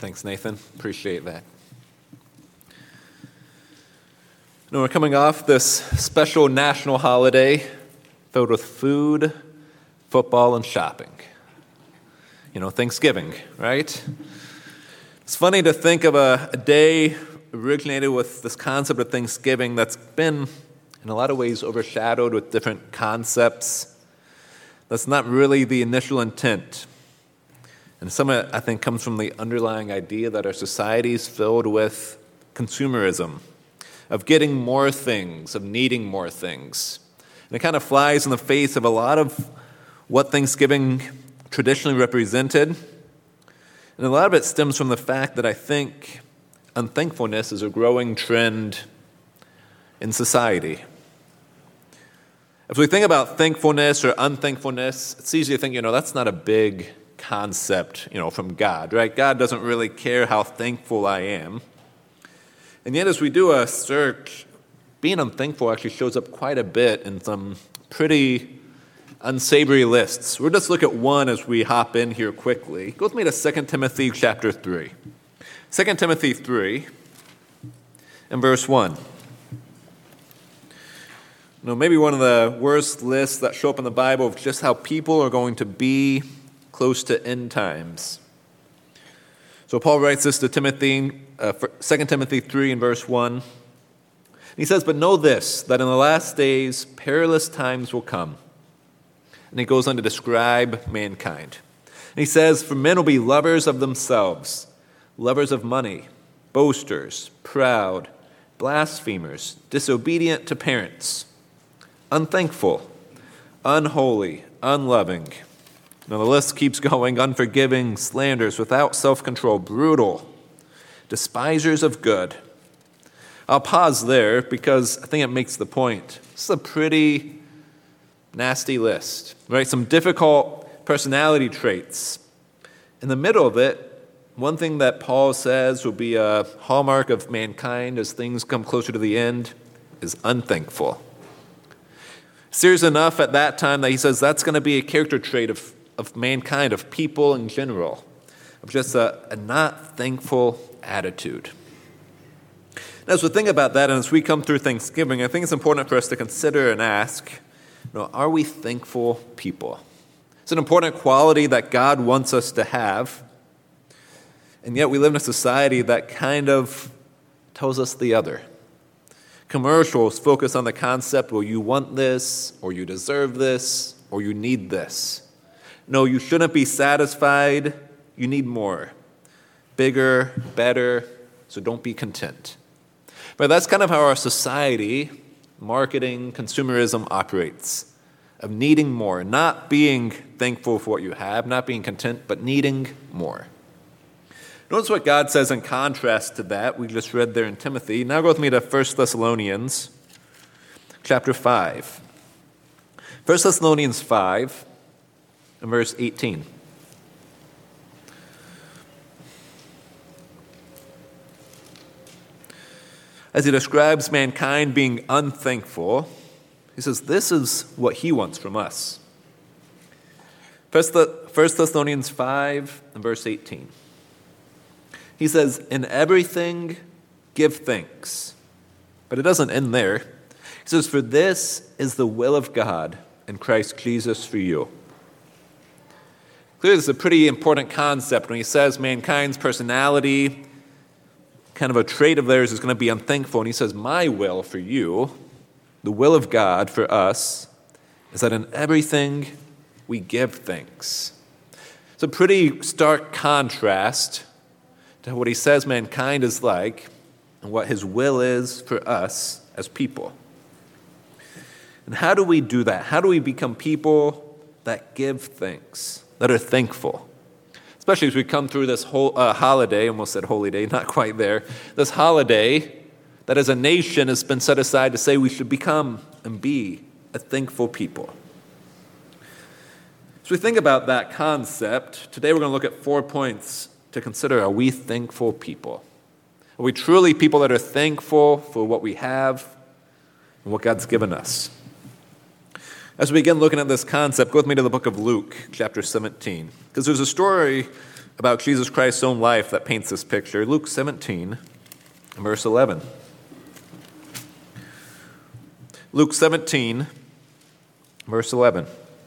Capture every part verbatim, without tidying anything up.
Thanks, Nathan. Appreciate that. You know, we're coming off this special national holiday filled with food, football, and shopping. You know, Thanksgiving, right? It's funny to think of a, a day originated with this concept of Thanksgiving that's been, in a lot of ways, overshadowed with different concepts. That's not really the initial intent. And some of it, I think, comes from the underlying idea that our society is filled with consumerism, of getting more things, of needing more things. And it kind of flies in the face of a lot of what Thanksgiving traditionally represented. And a lot of it stems from the fact that I think unthankfulness is a growing trend in society. If we think about thankfulness or unthankfulness, it's easy to think, you know, that's not a big concept, you know, from God, right? God doesn't really care how thankful I am. And yet, as we do a search, being unthankful actually shows up quite a bit in some pretty unsavory lists. We'll just look at one as we hop in here quickly. Go with me to Second Timothy chapter three. Second Timothy three and verse one. You know, maybe one of the worst lists that show up in the Bible of just how people are going to be close to end times. So Paul writes this to Timothy, uh, Second Timothy three and verse one. He says, "But know this, that in the last days perilous times will come." And he goes on to describe mankind. And he says, "For men will be lovers of themselves, lovers of money, boasters, proud, blasphemers, disobedient to parents, unthankful, unholy, unloving." Now the list keeps going. Unforgiving, slanderers, without self-control, brutal, despisers of good. I'll pause there because I think it makes the point. This is a pretty nasty list, right? Some difficult personality traits. In the middle of it, one thing that Paul says will be a hallmark of mankind as things come closer to the end is unthankful. Serious enough at that time that he says that's going to be a character trait of of mankind, of people in general, of just a, a not thankful attitude. And as we think about that, and as we come through Thanksgiving, I think it's important for us to consider and ask, you know, are we thankful people? It's an important quality that God wants us to have, and yet we live in a society that kind of tells us the other. Commercials focus on the concept, well, you want this, or you deserve this, or you need this. No, you shouldn't be satisfied. You need more. Bigger, better, so don't be content. But that's kind of how our society, marketing, consumerism operates, of needing more, not being thankful for what you have, not being content, but needing more. Notice what God says in contrast to that. We just read there in Timothy. Now go with me to First Thessalonians chapter five. First Thessalonians five. In verse eighteen. As he describes mankind being unthankful, he says this is what he wants from us. First Thessalonians five and verse eighteen. He says, "In everything give thanks." But it doesn't end there. He says, "For this is the will of God in Christ Jesus for you." Clearly, this is a pretty important concept when he says mankind's personality, kind of a trait of theirs, is going to be unthankful. And he says, my will for you, the will of God for us, is that in everything we give thanks. It's a pretty stark contrast to what he says mankind is like and what his will is for us as people. And how do we do that? How do we become people that give thanks, that are thankful? Especially as we come through this whole uh, holiday, almost said holy day, not quite there, this holiday that as a nation has been set aside to say we should become and be a thankful people. As we think about that concept, today we're going to look at four points to consider. Are we thankful people? Are we truly people that are thankful for what we have and what God's given us? As we begin looking at this concept, go with me to the book of Luke, chapter seventeen. Because there's a story about Jesus Christ's own life that paints this picture. Luke seventeen, verse eleven. Luke seventeen, verse eleven.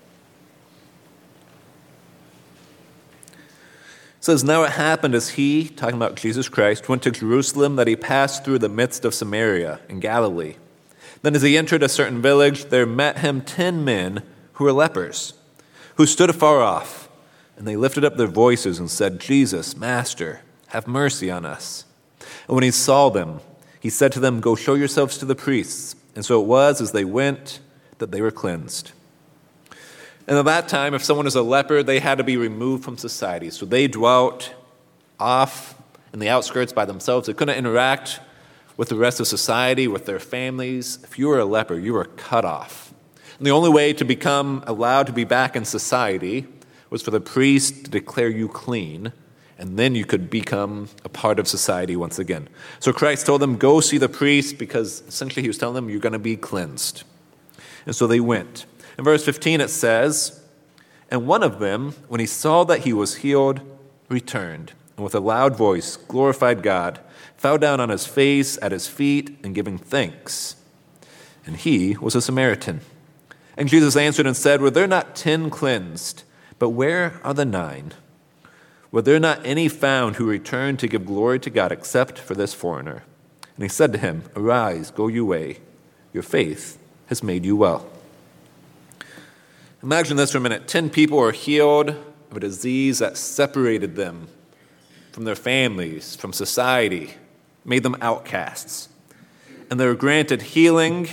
It says, "Now it happened as he," talking about Jesus Christ, "went to Jerusalem, that he passed through the midst of Samaria in Galilee. Then as he entered a certain village, there met him ten men who were lepers, who stood afar off. And they lifted up their voices and said, 'Jesus, Master, have mercy on us.' And when he saw them, he said to them, 'Go show yourselves to the priests.' And so it was, as they went, that they were cleansed." And at that time, if someone was a leper, they had to be removed from society. So they dwelt off in the outskirts by themselves. They couldn't interact with the rest of society, with their families. If you were a leper, you were cut off. And the only way to become allowed to be back in society was for the priest to declare you clean, and then you could become a part of society once again. So Christ told them, go see the priest, because essentially he was telling them, you're going to be cleansed. And so they went. In verse fifteen it says, "And one of them, when he saw that he was healed, returned, and with a loud voice glorified God, fell down on his face at his feet, and giving thanks. And he was a Samaritan. And Jesus answered and said, Were there not ten cleansed? But where are the nine? Were there not any found who returned to give glory to God except for this foreigner? And he said to him, Arise, go your way. Your faith has made you well." Imagine this for a minute. Ten people were healed of a disease that separated them from their families, from society, made them outcasts. And they were granted healing.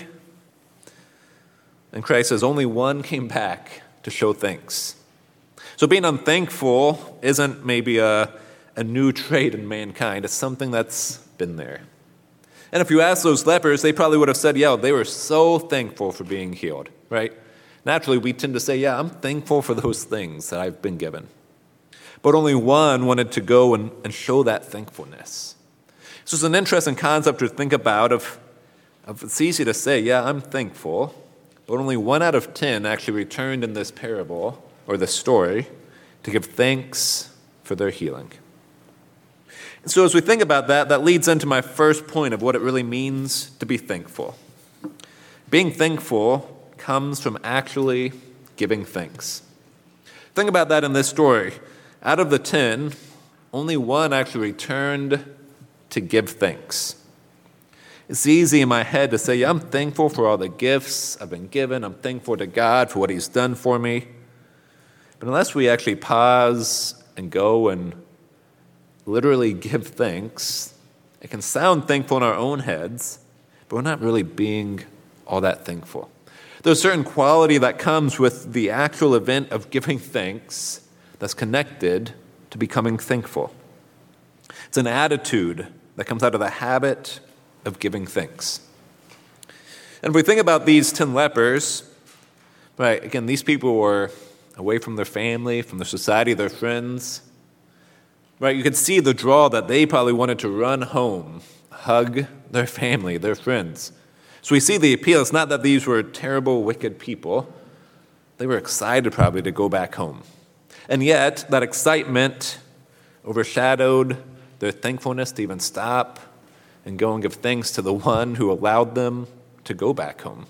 And Christ says only one came back to show thanks. So being unthankful isn't maybe a, a new trait in mankind. It's something that's been there. And if you ask those lepers, they probably would have said, yeah, they were so thankful for being healed, right? Naturally, we tend to say, yeah, I'm thankful for those things that I've been given. But only one wanted to go and, and show that thankfulness. So it's an interesting concept to think about of, of it's easy to say, yeah, I'm thankful, but only one out of ten actually returned in this parable or this story to give thanks for their healing. And so as we think about that, that leads into my first point of what it really means to be thankful. Being thankful comes from actually giving thanks. Think about that in this story. Out of the ten, only one actually returned to give thanks. It's easy in my head to say, yeah, I'm thankful for all the gifts I've been given. I'm thankful to God for what he's done for me. But unless we actually pause and go and literally give thanks, it can sound thankful in our own heads, but we're not really being all that thankful. There's a certain quality that comes with the actual event of giving thanks that's connected to becoming thankful. It's an attitude that comes out of the habit of giving thanks. And if we think about these ten lepers, right, again, these people were away from their family, from their society, their friends. Right, you could see the draw that they probably wanted to run home, hug their family, their friends. So we see the appeal. It's not that these were terrible, wicked people. They were excited probably to go back home. And yet, that excitement overshadowed their thankfulness to even stop and go and give thanks to the one who allowed them to go back home.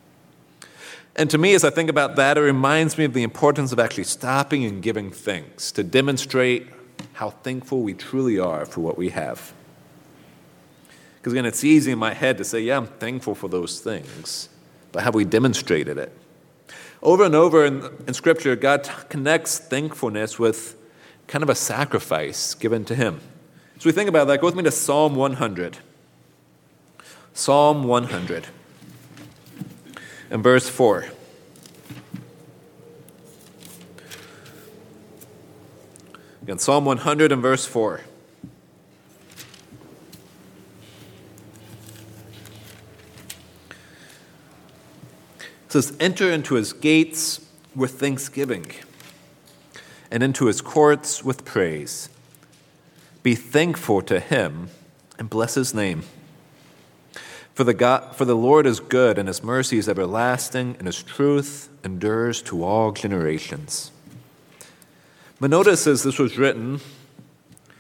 And to me, as I think about that, it reminds me of the importance of actually stopping and giving thanks to demonstrate how thankful we truly are for what we have. Because again, it's easy in my head to say, yeah, I'm thankful for those things, but have we demonstrated it? Over and over in, in Scripture, God t- connects thankfulness with kind of a sacrifice given to him. So we think about that. Go with me to Psalm one hundred. Psalm one hundred. And verse four. Again, Psalm one hundred and verse four. It says, Enter into his gates with thanksgiving, and into his courts with praise. Be thankful to him and bless his name. For the God, for the Lord is good, and his mercy is everlasting, and his truth endures to all generations. But notice as this was written,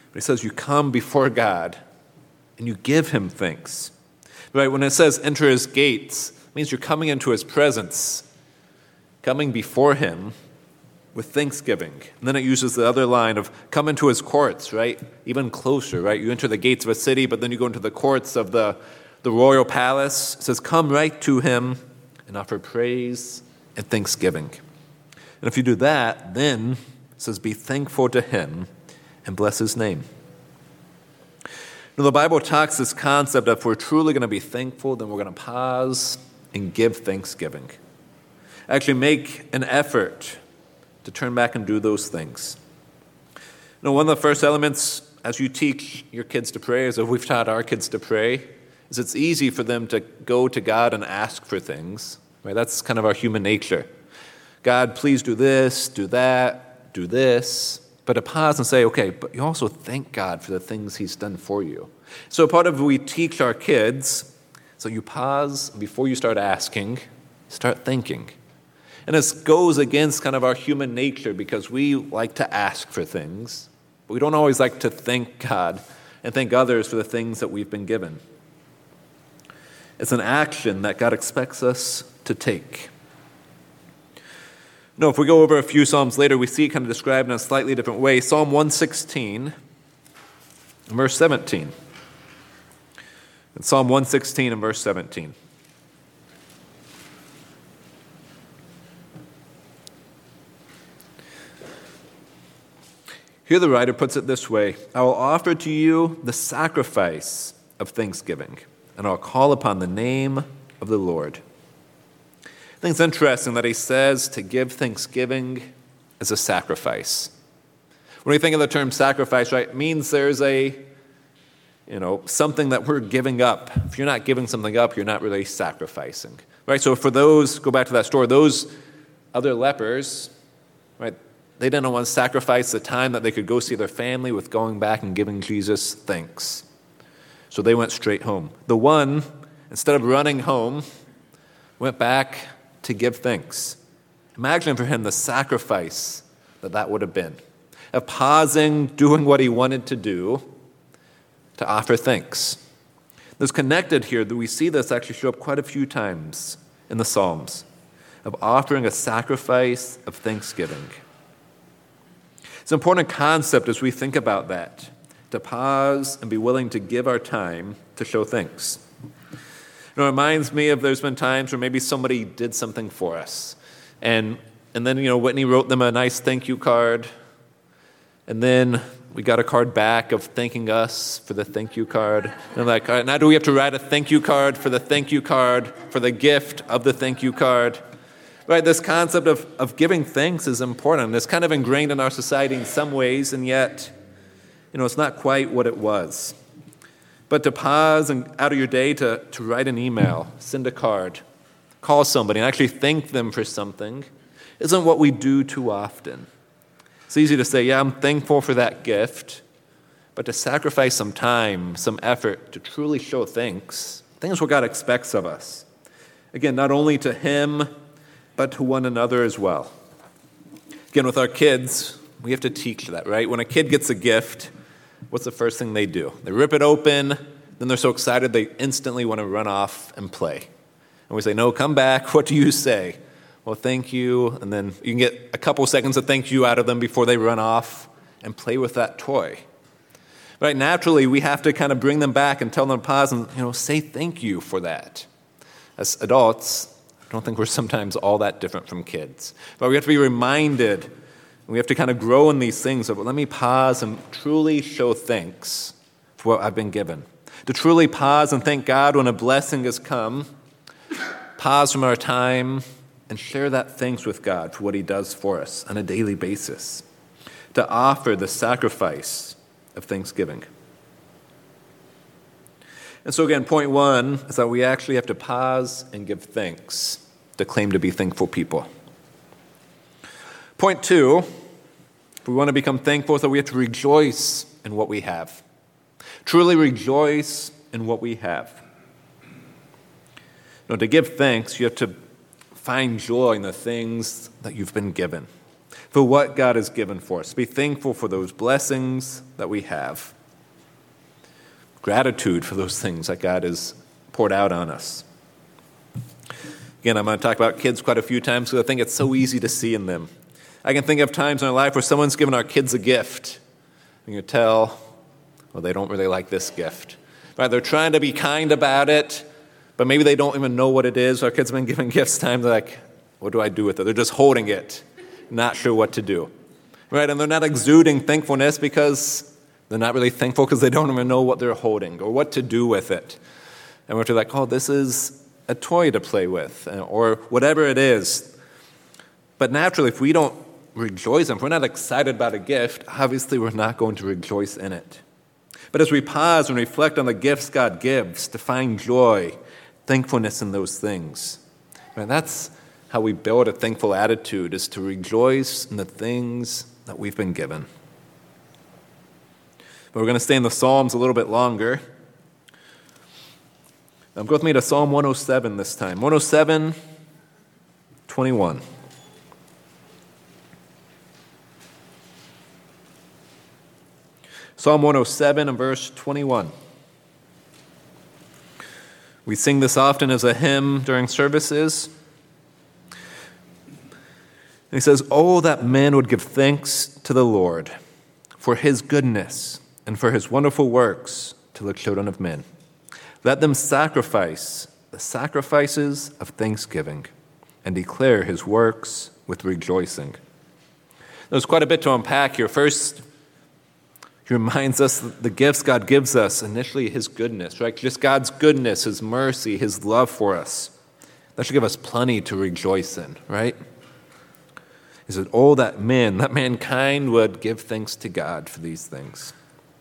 But he says you come before God and you give him thanks. Right? When it says enter his gates, it means you're coming into his presence, coming before him with thanksgiving. And then it uses the other line of come into his courts, right? Even closer, right? You enter the gates of a city, but then you go into the courts of the, the royal palace. It says come right to him and offer praise and thanksgiving. And if you do that, then it says be thankful to him and bless his name. Now, the Bible talks this concept of if we're truly going to be thankful, then we're going to pause and give thanksgiving. Actually make an effort to turn back and do those things. You know, one of the first elements as you teach your kids to pray, as if we've taught our kids to pray, is it's easy for them to go to God and ask for things. Right? That's kind of our human nature. God, please do this, do that, do this. But to pause and say, okay, but you also thank God for the things he's done for you. So part of what we teach our kids, so you pause before you start asking, start thinking. And this goes against kind of our human nature because we like to ask for things, but we don't always like to thank God and thank others for the things that we've been given. It's an action that God expects us to take. No, if we go over a few Psalms later, we see it kind of described in a slightly different way. Psalm one sixteen, verse seventeen. And Psalm one sixteen and verse seventeen. Here the writer puts it this way: I will offer to you the sacrifice of thanksgiving, and I'll call upon the name of the Lord. I think it's interesting that he says to give thanksgiving as a sacrifice. When we think of the term sacrifice, right, it means there's a, you know, something that we're giving up. If you're not giving something up, you're not really sacrificing. Right? So for those, go back to that story, those other lepers, right, they didn't want to sacrifice the time that they could go see their family with going back and giving Jesus thanks. So they went straight home. The one, instead of running home, went back to give thanks. Imagine for him the sacrifice that that would have been, of pausing, doing what he wanted to do to offer thanks. There's connected here that we see this actually show up quite a few times in the Psalms, of offering a sacrifice of thanksgiving. It's an important concept as we think about that, to pause and be willing to give our time to show thanks. You know, it reminds me of there's been times where maybe somebody did something for us. And and then, you know, Whitney wrote them a nice thank you card. And then we got a card back of thanking us for the thank you card. And I'm like, all right, now do we have to write a thank you card for the thank you card, for the gift of the thank you card? Right, this concept of, of giving thanks is important. It's kind of ingrained in our society in some ways, and yet, you know, it's not quite what it was. But to pause and out of your day to, to write an email, send a card, call somebody, and actually thank them for something isn't what we do too often. It's easy to say, yeah, I'm thankful for that gift, but to sacrifice some time, some effort to truly show thanks, I think is what God expects of us. Again, not only to him, but to one another as well. Again, with our kids, we have to teach that, right? When a kid gets a gift, what's the first thing they do? They rip it open, then they're so excited they instantly want to run off and play. And we say, no, come back. What do you say? Well, thank you. And then you can get a couple seconds of thank you out of them before they run off and play with that toy. Right? Naturally, we have to kind of bring them back and tell them to pause and, you know, say thank you for that. As adults, I don't think we're sometimes all that different from kids. But we have to be reminded. We have to kind of grow in these things of, let me pause and truly show thanks for what I've been given. To truly pause and thank God when a blessing has come. Pause from our time and share that thanks with God for what he does for us on a daily basis. To offer the sacrifice of thanksgiving. And so again, point one is that we actually have to pause and give thanks to claim to be thankful people. Point two, if we want to become thankful, is that we have to rejoice in what we have. Truly rejoice in what we have. You know, to give thanks, you have to find joy in the things that you've been given. for what God has given for us. Be thankful for those blessings that we have. Gratitude for those things that God has poured out on us. Again, I'm going to talk about kids quite a few times because I think it's so easy to see in them. I can think of times in our life where someone's given our kids a gift. And you tell, well, they don't really like this gift. Right? They're trying to be kind about it, but maybe they don't even know what it is. Our kids have been given gifts times like, what do I do with it? They're just holding it, not sure what to do. Right? And they're not exuding thankfulness because they're not really thankful because they don't even know what they're holding or what to do with it. And we're like, oh, this is a toy to play with or whatever it is. But naturally, if we don't rejoice in it, if we're not excited about a gift, obviously we're not going to rejoice in it. But as we pause and reflect on the gifts God gives, to find joy, thankfulness in those things, and that's how we build a thankful attitude, is to rejoice in the things that we've been given. But we're going to stay in the Psalms a little bit longer. Um, go with me to Psalm one oh seven this time. one oh seven, twenty-one. Psalm one oh seven and verse twenty-one. We sing this often as a hymn during services. And he says, "Oh, that men would give thanks to the Lord for his goodness and for his wonderful works to the children of men. Let them sacrifice the sacrifices of thanksgiving and declare his works with rejoicing." There's quite a bit to unpack here. First, he reminds us that the gifts God gives us, initially his goodness, right? Just God's goodness, his mercy, his love for us. That should give us plenty to rejoice in, right? He said, oh, that men, that mankind would give thanks to God for these things.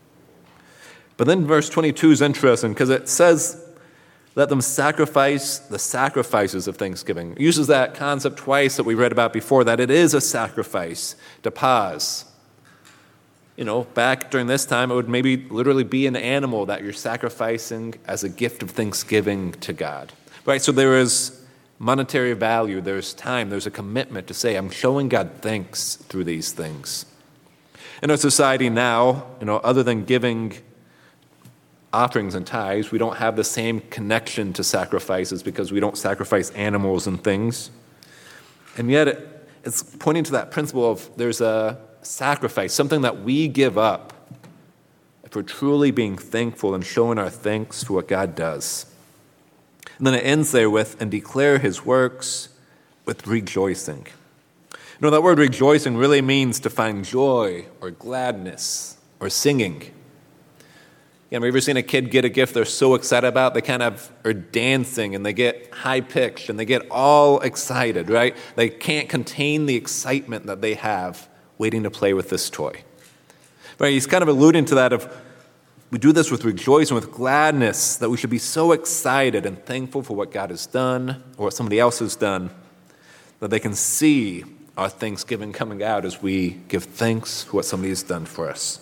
But then verse twenty-two is interesting because it says, let them sacrifice the sacrifices of thanksgiving. It uses that concept twice that we read about before, that it is a sacrifice to pause. You know, back during this time, it would maybe literally be an animal that you're sacrificing as a gift of thanksgiving to God. Right? So there is monetary value, there's time, there's a commitment to say, I'm showing God thanks through these things. In our society now, you know, other than giving offerings and tithes, we don't have the same connection to sacrifices because we don't sacrifice animals and things. And yet it, it's pointing to that principle of there's a sacrifice, something that we give up if we're truly being thankful and showing our thanks for what God does. And then it ends there with, and declare his works with rejoicing. You know, that word rejoicing really means to find joy or gladness or singing. Yeah, have you ever seen a kid get a gift they're so excited about? They kind of are dancing and they get high-pitched and they get all excited, right? They can't contain the excitement that they have waiting to play with this toy. Right? He's kind of alluding to that of, we do this with rejoicing, with gladness, that we should be so excited and thankful for what God has done or what somebody else has done, that they can see our thanksgiving coming out as we give thanks for what somebody has done for us.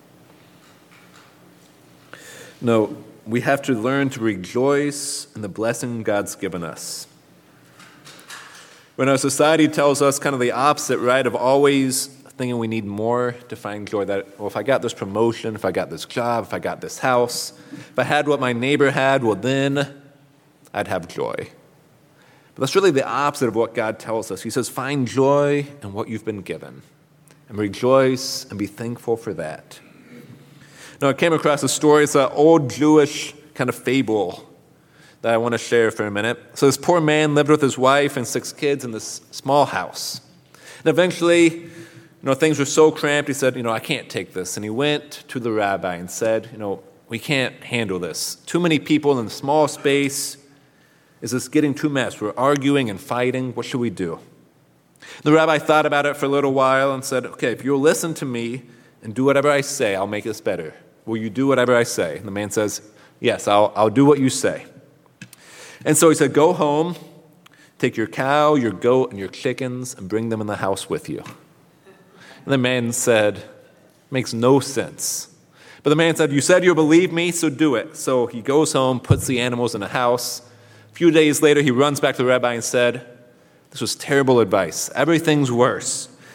No, we have to learn to rejoice in the blessing God's given us. When our society tells us kind of the opposite, right, of always thinking we need more to find joy, that, well, if I got this promotion, if I got this job, if I got this house, if I had what my neighbor had, well, then I'd have joy. But that's really the opposite of what God tells us. He says, find joy in what you've been given and rejoice and be thankful for that. Now, I came across a story. It's an old Jewish kind of fable that I want to share for a minute. So this poor man lived with his wife and six kids in this small house. And eventually, you know, things were so cramped, he said, you know, I can't take this. And he went to the rabbi and said, you know, we can't handle this. Too many people in a small space. Is this getting too much? We're arguing and fighting. What should we do? The rabbi thought about it for a little while and said, okay, if you'll listen to me and do whatever I say, I'll make this better. Will you do whatever I say? And the man says, yes, I'll, I'll do what you say. And so he said, go home, take your cow, your goat, and your chickens, and bring them in the house with you. And the man said, makes no sense. But the man said, you said you'll believe me, so do it. So he goes home, puts the animals in the house. A few days later, he runs back to the rabbi and said, this was terrible advice. Everything's worse.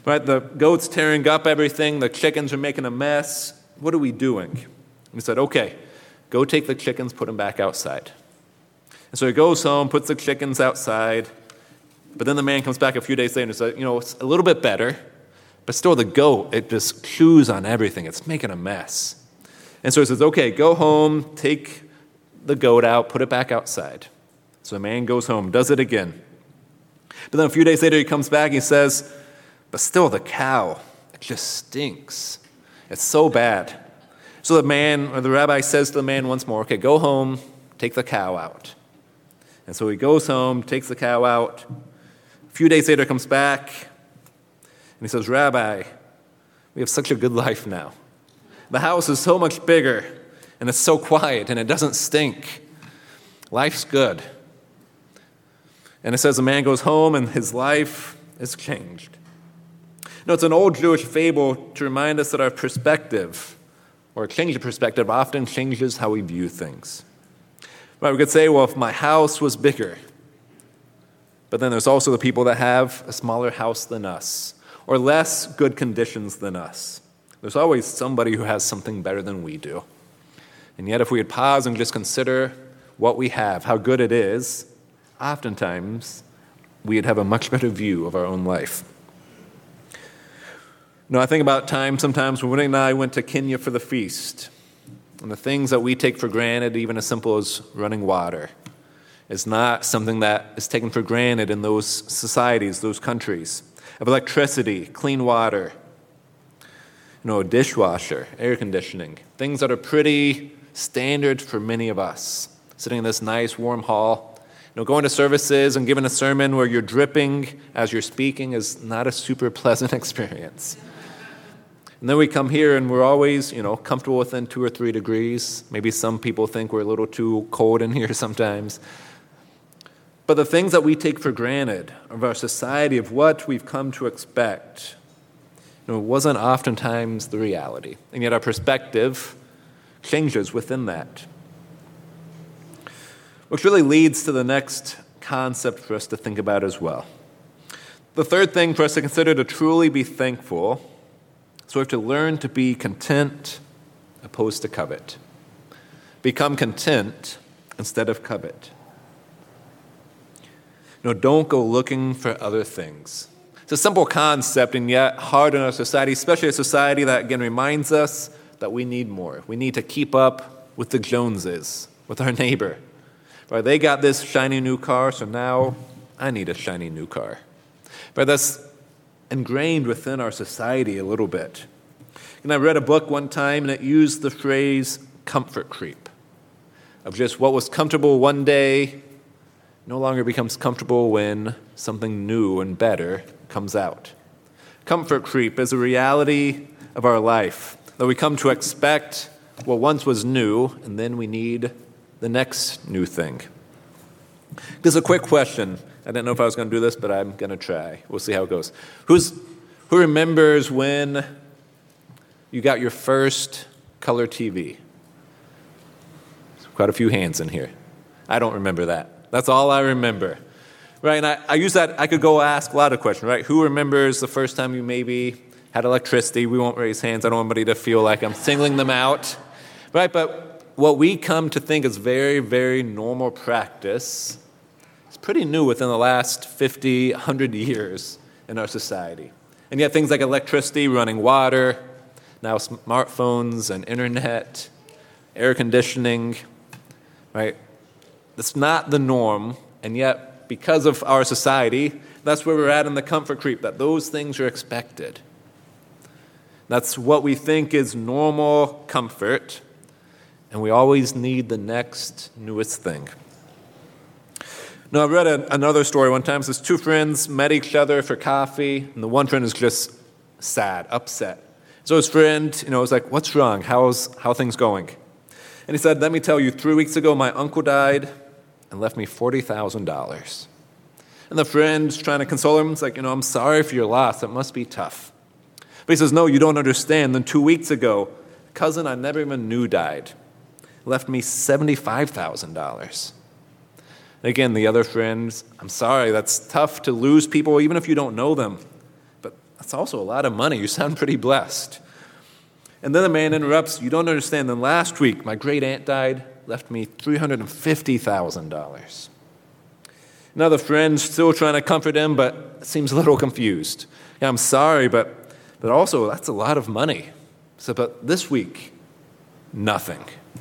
Right? The goat's tearing up everything. The chickens are making a mess. What are we doing? And he said, okay, go take the chickens, put them back outside. And so he goes home, puts the chickens outside. But then the man comes back a few days later and says, you know, it's a little bit better. But still the goat, it just chews on everything. It's making a mess. And so he says, okay, go home, take the goat out, put it back outside. So the man goes home, does it again. But then a few days later he comes back and he says, but still the cow, it just stinks. It's so bad. So the man, or the rabbi says to the man once more, okay, go home, take the cow out. And so he goes home, takes the cow out. A few days later comes back, and he says, Rabbi, we have such a good life now. The house is so much bigger, and it's so quiet, and it doesn't stink. Life's good. And it says the man goes home, and his life is changed. You know, it's an old Jewish fable to remind us that our perspective, or a change of perspective, often changes how we view things. Right, we could say, well, if my house was bigger, but then there's also the people that have a smaller house than us, or less good conditions than us. There's always somebody who has something better than we do. And yet if we would pause and just consider what we have, how good it is, oftentimes we'd have a much better view of our own life. You know, I think about times sometimes when Winnie and I went to Kenya for the feast, and the things that we take for granted, even as simple as running water, is not something that is taken for granted in those societies, those countries. Of electricity, clean water, you know, a dishwasher, air conditioning, things that are pretty standard for many of us. Sitting in this nice warm hall, you know, going to services and giving a sermon where you're dripping as you're speaking is not a super pleasant experience. And then we come here and we're always, you know, comfortable within two or three degrees. Maybe some people think we're a little too cold in here sometimes. But the things that we take for granted of our society, of what we've come to expect, you know, wasn't oftentimes the reality. And yet our perspective changes within that. Which really leads to the next concept for us to think about as well. The third thing for us to consider to truly be thankful, so we have to learn to be content opposed to covet. Become content instead of covet. You know, don't go looking for other things. It's a simple concept and yet hard in our society, especially a society that, again, reminds us that we need more. We need to keep up with the Joneses, with our neighbor. Right? They got this shiny new car, so now I need a shiny new car. Right? That's ingrained within our society a little bit. And I read a book one time, and it used the phrase comfort creep, of just what was comfortable one day no longer becomes comfortable when something new and better comes out. Comfort creep is a reality of our life, that we come to expect what once was new, and then we need the next new thing. Just a quick question. I didn't know if I was going to do this, but I'm going to try. We'll see how it goes. Who's, who remembers when you got your first color T V? There's quite a few hands in here. I don't remember that. That's all I remember. Right, and I, I use that, I could go ask a lot of questions, right? Who remembers the first time you maybe had electricity? We won't raise hands. I don't want anybody to feel like I'm singling them out. Right, but what we come to think is very, very normal practice is pretty new within the last fifty, one hundred years in our society. And yet things like electricity, running water, now smartphones and internet, air conditioning, right? That's not the norm, and yet because of our society, that's where we're at in the comfort creep, that those things are expected. That's what we think is normal comfort, and we always need the next newest thing. Now, I read a, another story one time. Says two friends met each other for coffee, and the one friend is just sad, upset. So his friend, you know, was like, "What's wrong? How's how are things going?" And he said, "Let me tell you, three weeks ago, my uncle died and left me forty thousand dollars. And the friend's trying to console him. It's like, you know, "I'm sorry for your loss. It must be tough." But he says, "No, you don't understand. Then two weeks ago, a cousin I never even knew died. Left me seventy-five thousand dollars. And again, the other friends, "I'm sorry, that's tough to lose people, even if you don't know them. But that's also a lot of money. You sound pretty blessed. And then the man interrupts, you don't understand. Then last week, my great aunt died, left me three hundred fifty thousand dollars. Another friend still trying to comfort him, but seems a little confused. Yeah, I'm sorry, but, but also that's a lot of money. So, but this week, nothing.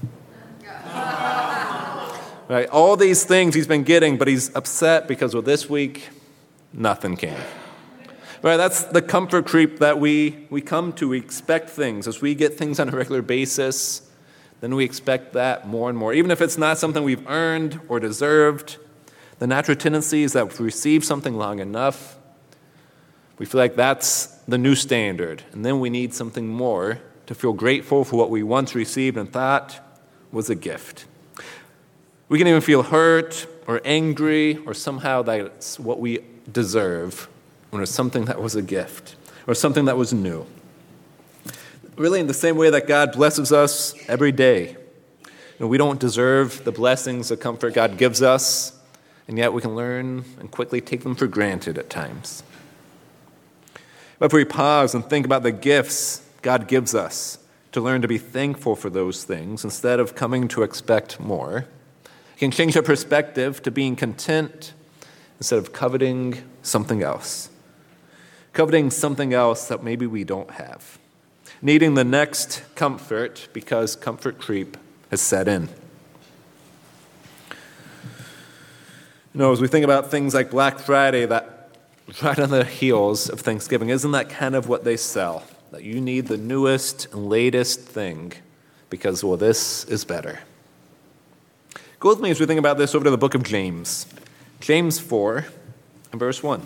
Right? All these things he's been getting, but he's upset because of this week, nothing came. Right? That's the comfort creep that we, we come to. We expect things. As we get things on a regular basis, then we expect that more and more. Even if it's not something we've earned or deserved, the natural tendency is that if we receive something long enough, we feel like that's the new standard. And then we need something more to feel grateful for what we once received and thought was a gift. We can even feel hurt or angry or somehow that's what we deserve when it's something that was a gift or something that was new. Really in the same way that God blesses us every day. You know, we don't deserve the blessings, the comfort God gives us, and yet we can learn and quickly take them for granted at times. But if we pause and think about the gifts God gives us to learn to be thankful for those things instead of coming to expect more, it can change our perspective to being content instead of coveting something else. Coveting something else that maybe we don't have. Needing the next comfort because comfort creep has set in. You know, as we think about things like Black Friday, that right on the heels of Thanksgiving, isn't that kind of what they sell? That you need the newest and latest thing because, well, this is better. Go with me as we think about this over to the book of James. James four and verse one.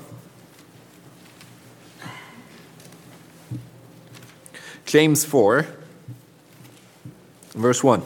James four, verse one.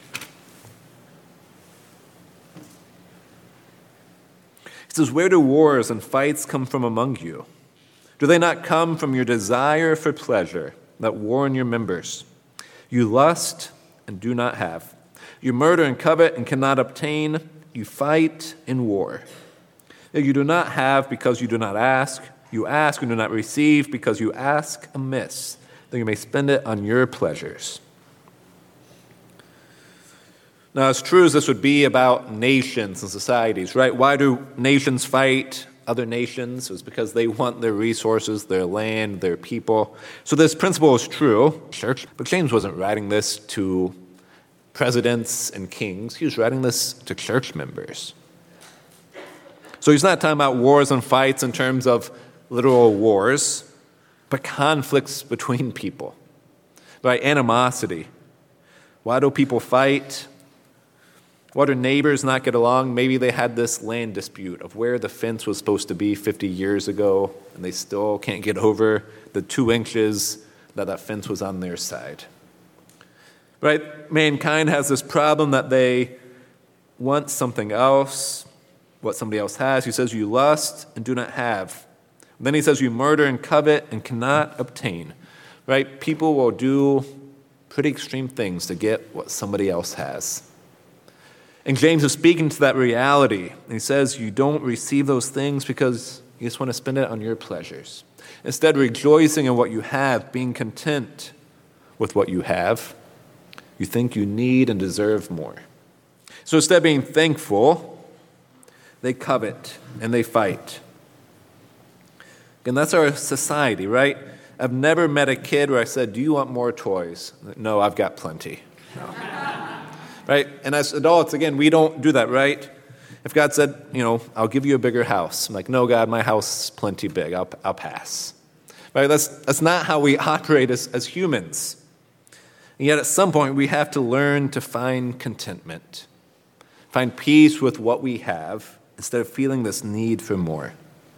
It says, where do wars and fights come from among you? Do they not come from your desire for pleasure that war in your members? You lust and do not have. You murder and covet and cannot obtain. You fight in war. You do not have because you do not ask. You ask and do not receive because you ask amiss, that you may spend it on your pleasures. Now, as true as this would be about nations and societies, right? Why do nations fight other nations? It's because they want their resources, their land, their people. So this principle is true, church. But James wasn't writing this to presidents and kings. He was writing this to church members. So he's not talking about wars and fights in terms of literal wars, but conflicts between people, right? Animosity. Why do people fight? Why do neighbors not get along? Maybe they had this land dispute of where the fence was supposed to be fifty years ago, and they still can't get over the two inches that that fence was on their side. Right? Mankind has this problem that they want something else, what somebody else has. He says, you lust and do not have. And then he says, you murder and covet and cannot obtain. Right? People will do pretty extreme things to get what somebody else has. And James is speaking to that reality. And he says, you don't receive those things because you just want to spend it on your pleasures. Instead, rejoicing in what you have, being content with what you have, you think you need and deserve more. So instead of being thankful, they covet and they fight. And that's our society, right? I've never met a kid where I said, do you want more toys? No, I've got plenty. No. Right? And as adults, again, we don't do that, right? If God said, you know, I'll give you a bigger house. I'm like, no, God, my house is plenty big. I'll, I'll pass. Right? That's, that's not how we operate as, as humans. And yet at some point, we have to learn to find contentment, find peace with what we have instead of feeling this need for more.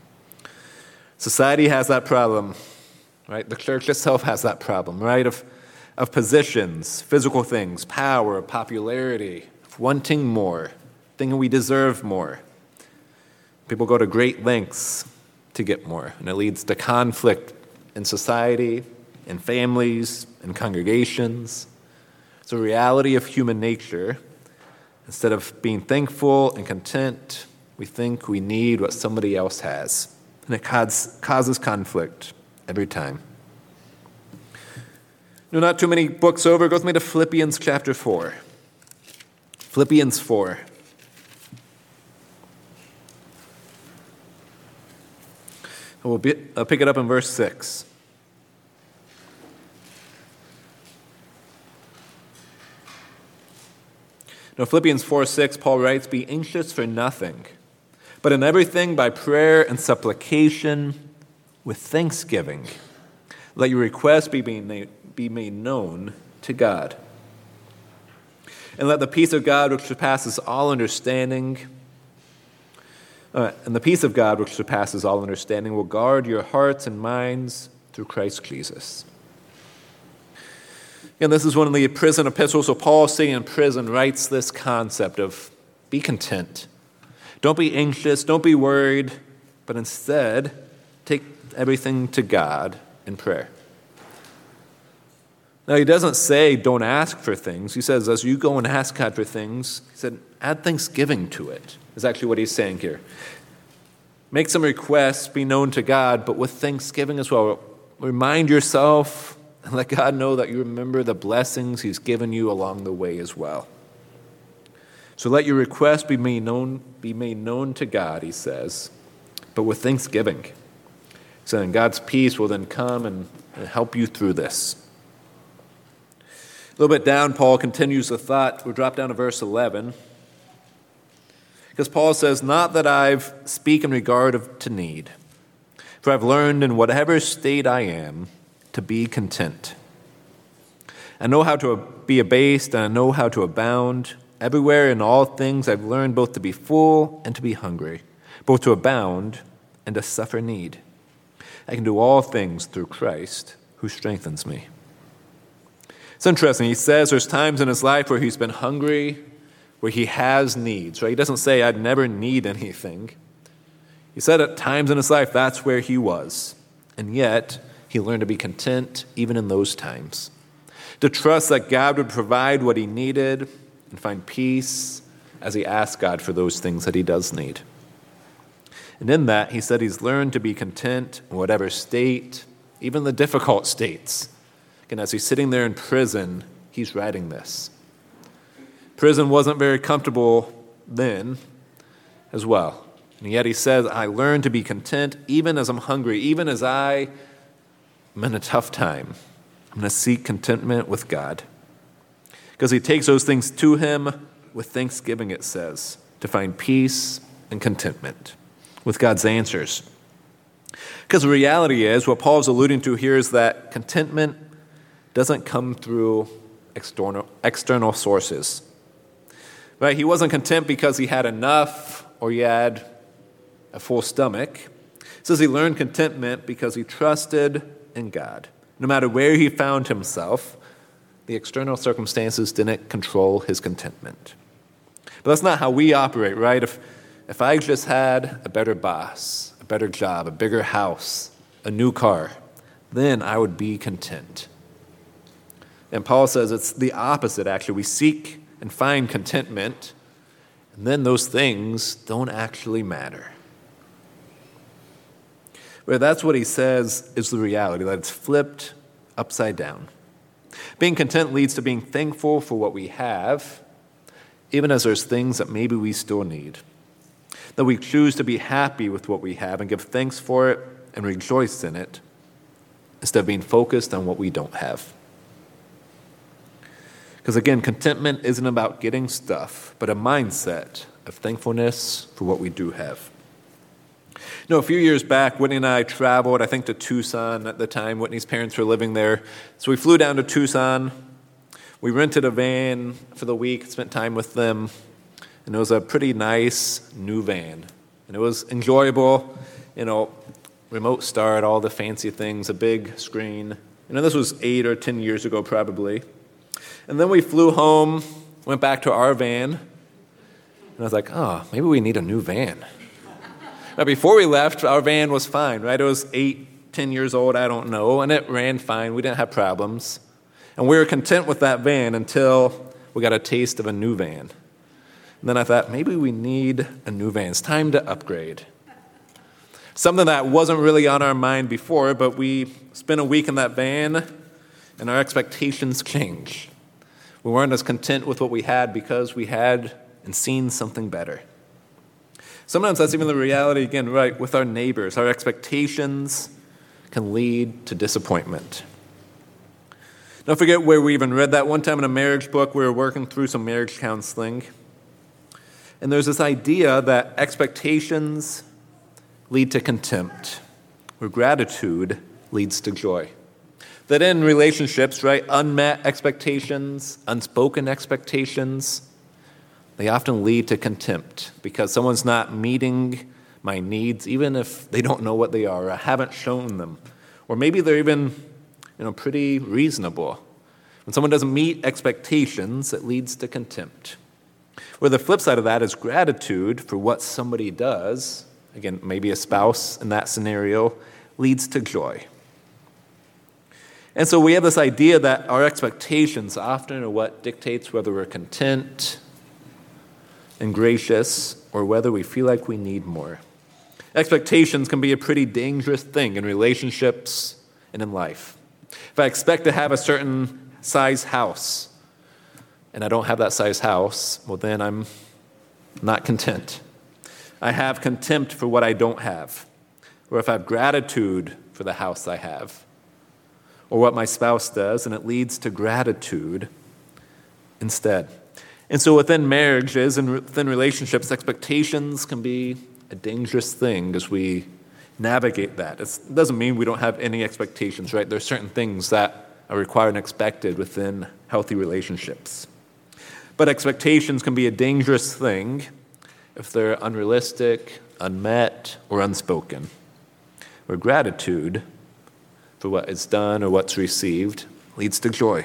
Society has that problem, right? The church itself has that problem, right? Of of positions, physical things, power, popularity, wanting more, thinking we deserve more. People go to great lengths to get more, and it leads to conflict in society, in families, in congregations. It's a reality of human nature. Instead of being thankful and content, we think we need what somebody else has, and it causes conflict every time. No, not too many books over. Go with me to Philippians chapter four. Philippians four. We'll be, I'll pick it up in verse six. Now, Philippians four six, Paul writes, "Be anxious for nothing, but in everything by prayer and supplication with thanksgiving, let your requests be made, be made known to God. And let the peace of God, which surpasses all understanding, uh, and the peace of God, which surpasses all understanding, will guard your hearts and minds through Christ Jesus." And this is one of the prison epistles. So Paul, sitting in prison, writes this concept of be content. Don't be anxious. Don't be worried. But instead, take everything to God in prayer. Now, he doesn't say don't ask for things. He says as you go and ask God for things, he said add thanksgiving to it, is actually what he's saying here. Make some requests, be known to God, but with thanksgiving as well. Remind yourself and let God know that you remember the blessings he's given you along the way as well. So let your request be made known, be made known to God, he says, but with thanksgiving. So then God's peace will then come and, and help you through this. A little bit down, Paul continues the thought. We'll drop down to verse eleven. Because Paul says, "Not that I've speak in regard of, to need, for I've learned in whatever state I am to be content. I know how to be abased, and I know how to abound. Everywhere in all things I've learned both to be full and to be hungry, both to abound and to suffer need. I can do all things through Christ who strengthens me." It's interesting. He says there's times in his life where he's been hungry, where he has needs. Right? He doesn't say, "I'd never need anything." He said at times in his life that's where he was. And yet, he learned to be content even in those times. To trust that God would provide what he needed and find peace as he asked God for those things that he does need. And in that, he said he's learned to be content in whatever state, even the difficult states. And as he's sitting there in prison, he's writing this. Prison wasn't very comfortable then as well. And yet he says, I learned to be content even as I'm hungry, even as I am in a tough time. I'm going to seek contentment with God. Because he takes those things to him with thanksgiving, it says, to find peace and contentment with God's answers. Because the reality is, what Paul's alluding to here is that contentment doesn't come through external, external sources. Right? He wasn't content because he had enough or he had a full stomach. It says he learned contentment because he trusted in God. No matter where he found himself, the external circumstances didn't control his contentment. But that's not how we operate, right? If, if I just had a better boss, a better job, a bigger house, a new car, then I would be content. And Paul says it's the opposite, actually. We seek and find contentment, and then those things don't actually matter. But that's what he says is the reality, that it's flipped upside down. Being content leads to being thankful for what we have, even as there's things that maybe we still need. That we choose to be happy with what we have and give thanks for it and rejoice in it, instead of being focused on what we don't have. Because again, contentment isn't about getting stuff, but a mindset of thankfulness for what we do have. You know, a few years back, Whitney and I traveled, I think, to Tucson at the time. Whitney's parents were living there. So we flew down to Tucson. We rented a van for the week, spent time with them. And it was a pretty nice new van. And it was enjoyable, you know, remote start, all the fancy things, a big screen. You know, this was eight or ten years ago probably. And then we flew home, went back to our van. And I was like, oh, maybe we need a new van. Now, before we left, our van was fine, right? It was eight, ten years old, I don't know, and it ran fine. We didn't have problems. And we were content with that van until we got a taste of a new van. And then I thought, maybe we need a new van. It's time to upgrade. Something that wasn't really on our mind before, but we spent a week in that van and our expectations changed. We weren't as content with what we had because we had and seen something better. Sometimes that's even the reality, again, right, with our neighbors. Our expectations can lead to disappointment. Don't forget where we even read that one time in a marriage book. We were working through some marriage counseling. And there's this idea that expectations lead to contempt, where gratitude leads to joy. That in relationships, right, unmet expectations, unspoken expectations, they often lead to contempt because someone's not meeting my needs, even if they don't know what they are or I haven't shown them. Or maybe they're even, you know, pretty reasonable. When someone doesn't meet expectations, it leads to contempt. Where the flip side of that is gratitude for what somebody does, again, maybe a spouse in that scenario, leads to joy. And so we have this idea that our expectations often are what dictates whether we're content and gracious or whether we feel like we need more. Expectations can be a pretty dangerous thing in relationships and in life. If I expect to have a certain size house and I don't have that size house, well, then I'm not content. I have contempt for what I don't have. Or if I have gratitude for the house I have, or what my spouse does, and it leads to gratitude instead. And so within marriages and within relationships, expectations can be a dangerous thing as we navigate that. It's, it doesn't mean we don't have any expectations, right? There are certain things that are required and expected within healthy relationships. But expectations can be a dangerous thing if they're unrealistic, unmet, or unspoken. Where gratitude for what is done or what's received leads to joy.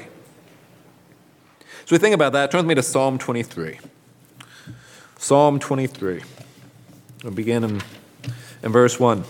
So we think about that. Turn with me to Psalm twenty-three. Psalm twenty-three. We'll begin in, in verse one.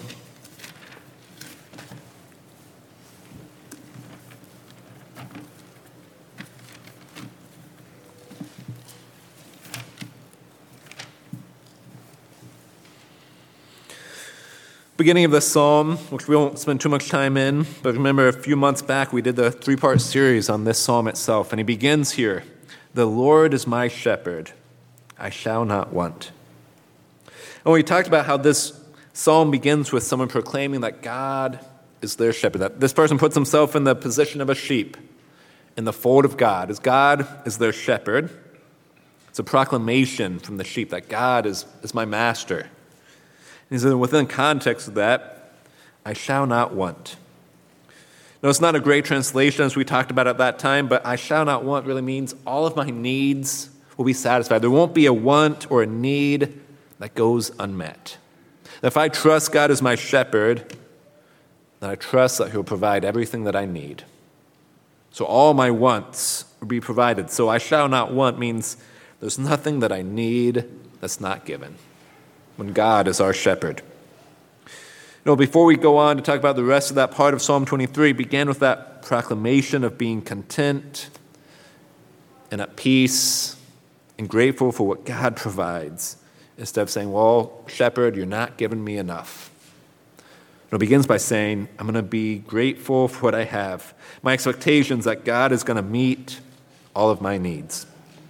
Beginning of the psalm, which we won't spend too much time in, but remember a few months back we did the three-part series on this psalm itself, and he begins here, "The Lord is my shepherd, I shall not want." And we talked about how this psalm begins with someone proclaiming that God is their shepherd, that this person puts himself in the position of a sheep in the fold of God, as God is their shepherd. It's a proclamation from the sheep that God is, is my master. And so within context of that, I shall not want. Now, it's not a great translation as we talked about at that time, but I shall not want really means all of my needs will be satisfied. There won't be a want or a need that goes unmet. If I trust God as my shepherd, then I trust that he'll provide everything that I need. So all my wants will be provided. So I shall not want means there's nothing that I need that's not given when God is our shepherd. You know, before we go on to talk about the rest of that part of Psalm twenty-three, began with that proclamation of being content and at peace and grateful for what God provides, instead of saying, well, shepherd, you're not giving me enough. It begins by saying, I'm going to be grateful for what I have. My expectations that God is going to meet all of my needs.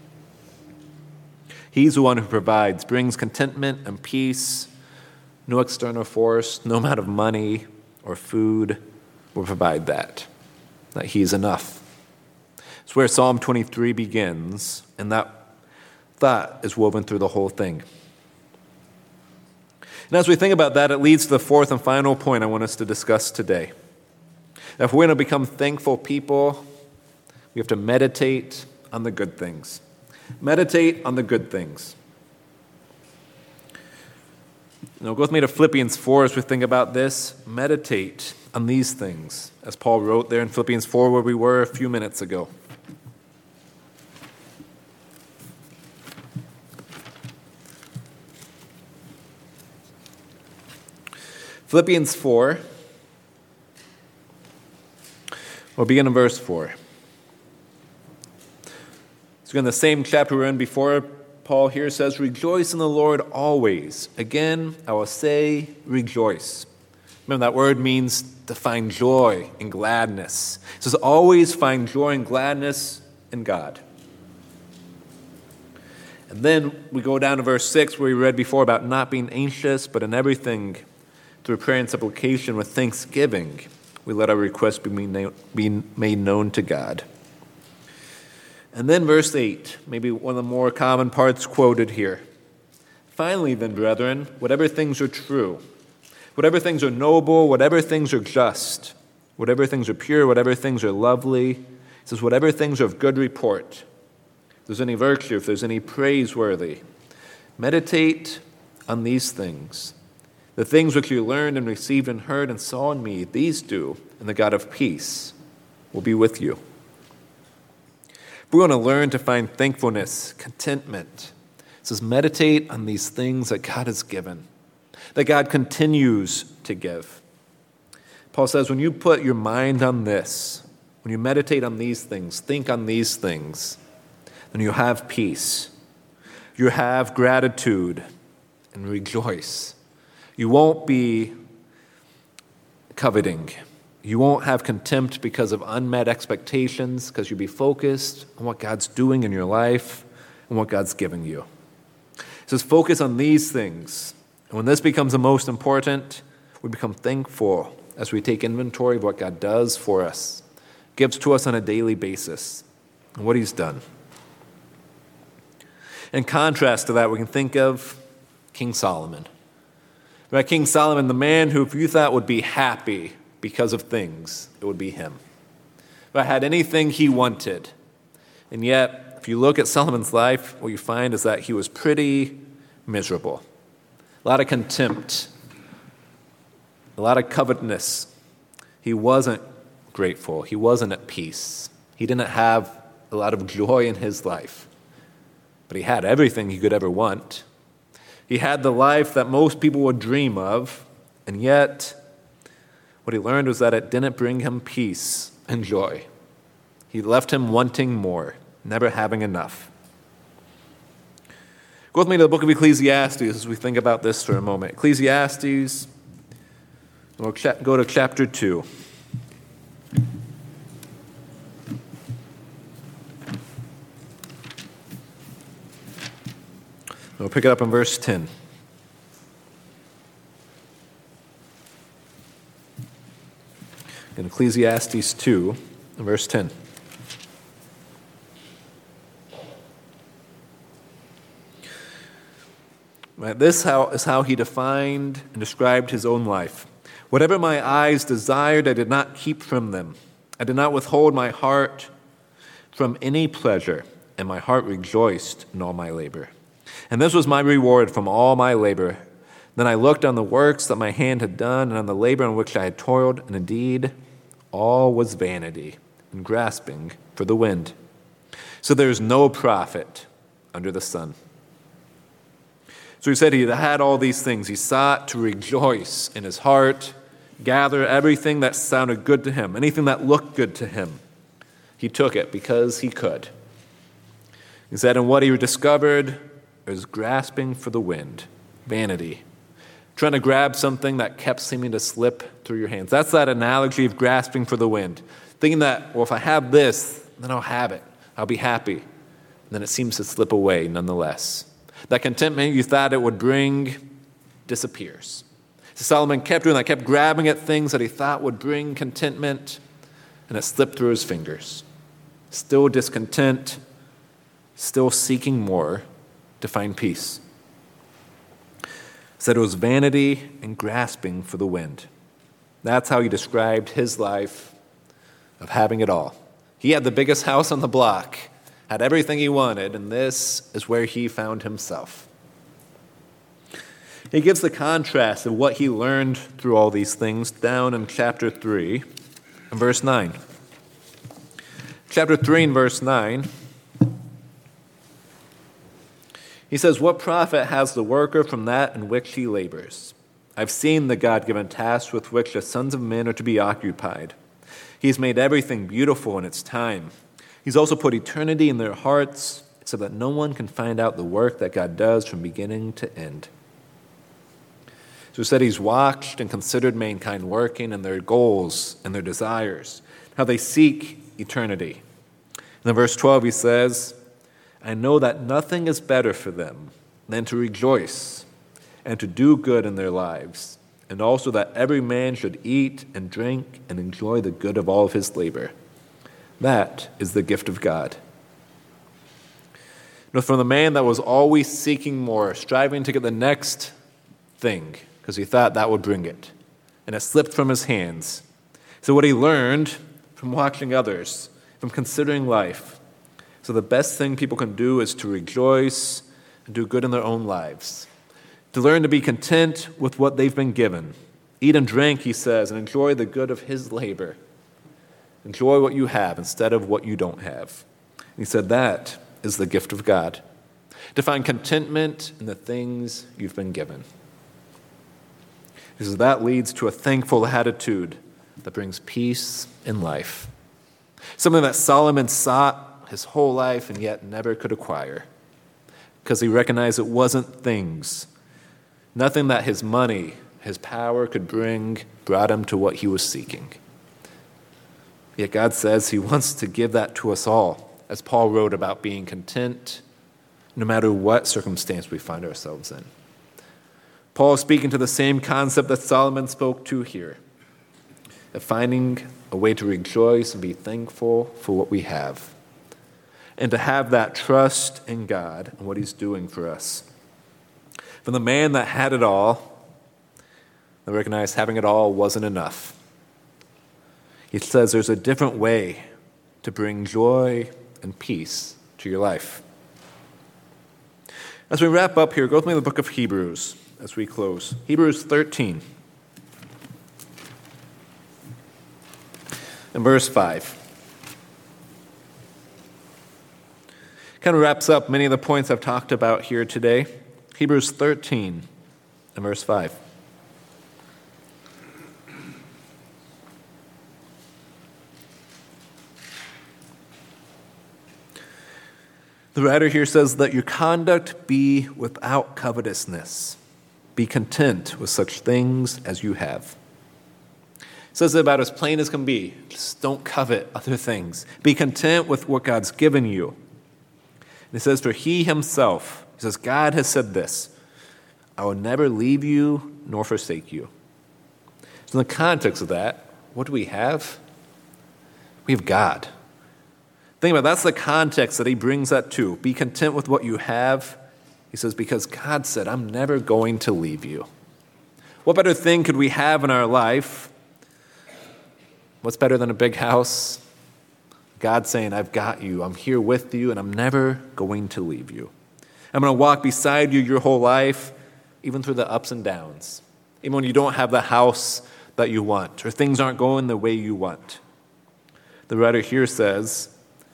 He's the one who provides, brings contentment and peace. No external force, no amount of money or food will provide that, that he's enough. It's where Psalm twenty-three begins, and that thought is woven through the whole thing. And as we think about that, it leads to the fourth and final point I want us to discuss today. That if we're going to become thankful people, we have to meditate on the good things. Meditate on the good things. You know, go with me to Philippians four as we think about this. Meditate on these things, as Paul wrote there in Philippians four, where we were a few minutes ago. Philippians four, we'll begin in verse four. So in the same chapter we were in before, Paul here says, rejoice in the Lord always. Again, I will say rejoice. Remember, that word means to find joy and gladness. It says, always find joy and gladness in God. And then we go down to verse six, where we read before about not being anxious, but in everything, through prayer and supplication with thanksgiving, we let our requests be made known to God. And then verse eight, maybe one of the more common parts quoted here. Finally then, brethren, whatever things are true, whatever things are noble, whatever things are just, whatever things are pure, whatever things are lovely, it says whatever things are of good report, if there's any virtue, if there's any praiseworthy, meditate on these things. The things which you learned and received and heard and saw in me, these do, and the God of peace will be with you. We want to learn to find thankfulness, contentment. It says, meditate on these things that God has given, that God continues to give. Paul says, when you put your mind on this, when you meditate on these things, think on these things, then you have peace. You have gratitude and rejoice. You won't be coveting. You won't have contempt because of unmet expectations, because you'll be focused on what God's doing in your life and what God's giving you. It says focus on these things. And when this becomes the most important, we become thankful as we take inventory of what God does for us, gives to us on a daily basis, and what he's done. In contrast to that, we can think of King Solomon. Right, King Solomon, the man who if you thought would be happy because of things, it would be him. But had anything he wanted. And yet, if you look at Solomon's life, what you find is that he was pretty miserable. A lot of contempt. A lot of covetousness. He wasn't grateful. He wasn't at peace. He didn't have a lot of joy in his life. But he had everything he could ever want. He had the life that most people would dream of, and yet what he learned was that it didn't bring him peace and joy. He left him wanting more, never having enough. Go with me to the book of Ecclesiastes as we think about this for a moment. Ecclesiastes, we'll go to chapter two. We'll pick it up in verse ten. In Ecclesiastes two, verse ten. Right, this how, is how he defined and described his own life. Whatever my eyes desired, I did not keep from them. I did not withhold my heart from any pleasure, and my heart rejoiced in all my labor. And this was my reward from all my labor. Then I looked on the works that my hand had done, and on the labor on which I had toiled, and indeed, all was vanity and grasping for the wind. So there is no profit under the sun. So he said he had all these things. He sought to rejoice in his heart, gather everything that sounded good to him, anything that looked good to him. He took it because he could. He said, and what he discovered was grasping for the wind, vanity, trying to grab something that kept seeming to slip through your hands. That's that analogy of grasping for the wind, thinking that, well, if I have this, then I'll have it. I'll be happy. And then it seems to slip away nonetheless. That contentment you thought it would bring disappears. So Solomon kept doing that, kept grabbing at things that he thought would bring contentment, and it slipped through his fingers. Still discontent, still seeking more to find peace. Said it was vanity and grasping for the wind. That's how he described his life of having it all. He had the biggest house on the block, had everything he wanted, and this is where he found himself. He gives the contrast of what he learned through all these things down in chapter three and verse nine. Chapter three and verse nine, he says, what profit has the worker from that in which he labors? I've seen the God-given tasks with which the sons of men are to be occupied. He's made everything beautiful in its time. He's also put eternity in their hearts. so that no one can find out the work that God does from beginning to end. So he said he's watched and considered mankind working and their goals and their desires, how they seek eternity. And in verse twelve he says, I know that nothing is better for them than to rejoice and to do good in their lives, and also that every man should eat and drink and enjoy the good of all of his labor. That is the gift of God. You know, from the man that was always seeking more, striving to get the next thing, because he thought that would bring it, and it slipped from his hands. So what he learned from watching others, from considering life, so the best thing people can do is to rejoice and do good in their own lives, to learn to be content with what they've been given. Eat and drink, he says, and enjoy the good of his labor. Enjoy what you have instead of what you don't have. And he said that is the gift of God, to find contentment in the things you've been given. He says that leads to a thankful attitude that brings peace in life, something that Solomon sought his whole life and yet never could acquire, because he recognized it wasn't things. Nothing that his money, his power could bring brought him to what he was seeking. Yet God says he wants to give that to us all, as Paul wrote about being content no matter what circumstance we find ourselves in. Paul is speaking to the same concept that Solomon spoke to here, of finding a way to rejoice and be thankful for what we have, and to have that trust in God and what he's doing for us. From the man that had it all, I recognized having it all wasn't enough. He says there's a different way to bring joy and peace to your life. As we wrap up here, go with me to the book of Hebrews as we close. Hebrews thirteen and verse five. Kind of wraps up many of the points I've talked about here today. Hebrews thirteen and verse five. The writer here says, let your conduct be without covetousness. Be content with such things as you have. It says it about as plain as can be. Just don't covet other things. Be content with what God's given you. And it says, for he himself, he says, God has said this, I will never leave you nor forsake you. So in the context of that, what do we have? We have God. Think about it, that's the context that he brings that to. Be content with what you have. He says, because God said, I'm never going to leave you. What better thing could we have in our life? What's better than a big house? God saying, I've got you. I'm here with you, and I'm never going to leave you. I'm going to walk beside you your whole life, even through the ups and downs, even when you don't have the house that you want, or things aren't going the way you want. The writer here says,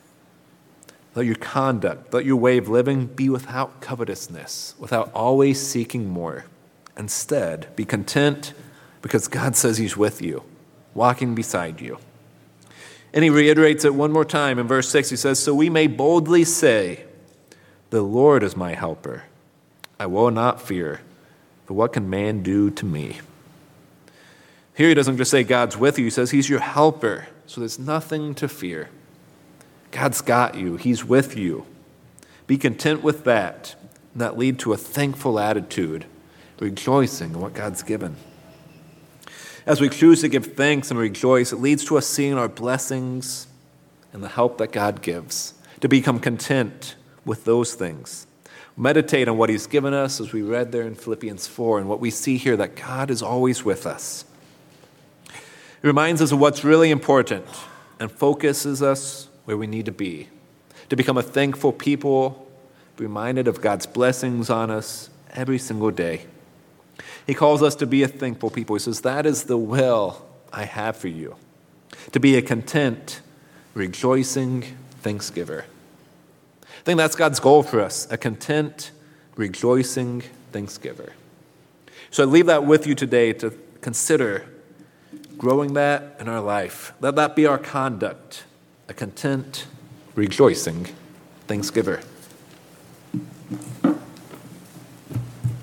let your conduct, let your way of living be without covetousness, without always seeking more. Instead, be content because God says he's with you, walking beside you. And he reiterates it one more time in verse six. He says, so we may boldly say, the Lord is my helper. I will not fear, for what can man do to me? Here he doesn't just say God's with you. He says he's your helper, so there's nothing to fear. God's got you. He's with you. Be content with that, and that lead to a thankful attitude, rejoicing in what God's given. As we choose to give thanks and rejoice, it leads to us seeing our blessings and the help that God gives, to become content with those things. Meditate on what he's given us, as we read there in Philippians four, and what we see here, that God is always with us. It reminds us of what's really important and focuses us where we need to be, to become a thankful people, be reminded of God's blessings on us every single day. He calls us to be a thankful people. He says, that is the will I have for you, to be a content, rejoicing thanksgiver. I think that's God's goal for us, a content, rejoicing thanksgiver. So I leave that with you today to consider growing that in our life. Let that be our conduct, a content, rejoicing thanksgiver. you.